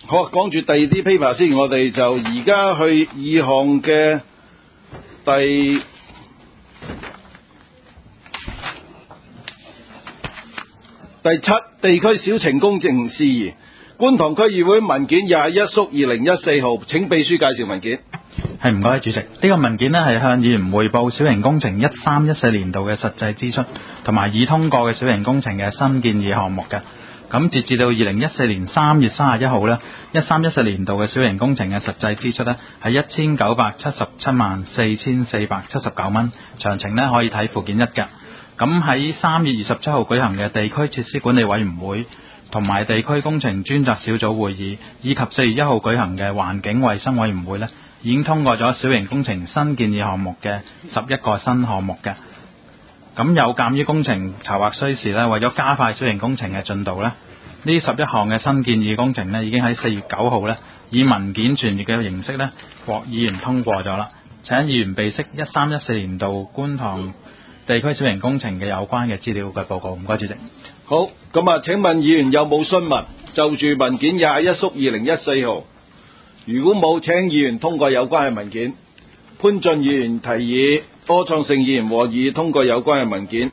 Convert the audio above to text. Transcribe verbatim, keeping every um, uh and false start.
好，講住第二啲 paper 先，我哋就而家去二項嘅第第七地區小型工程事宜，觀塘區議會文件廿一縮二零一四號，請秘書介紹文件。 係，唔該主席，呢、這個文件呢係向議員匯報小型工程一三一四年度嘅實際支出，同埋已通過嘅小型工程嘅新建議項目嘅。咁截至到二零一四年三月三十一號呢，一三一四年度嘅小型工程嘅實際支出呢係一千九百七十七萬四千四百七十九蚊，詳情呢可以睇附件一嘅。咁喺三月二十七號舉行嘅地區設施管理委員會同埋地區工程專責小組會議，以及四月一號舉行嘅環境衛生委員會呢，已經通過咗小型工程新建議項目嘅十一個新項目嘅。咁有鑑於工程籌劃需時呢，為咗加快小型工程嘅進度呢，呢十一項嘅新建議工程呢已經喺四月九號呢以文件傳閱嘅形式呢獲議員通過咗啦。請議員備悉一三一四年度觀塘地區小型工程嘅有關嘅資料嘅報告。唔該主席。 好，咁啊，請問議員有冇詢問就住文件廿一縮二零一四號？如果冇，請議員通過有關嘅文件。潘俊議員提議，柯創盛議員和議通過有關嘅文件。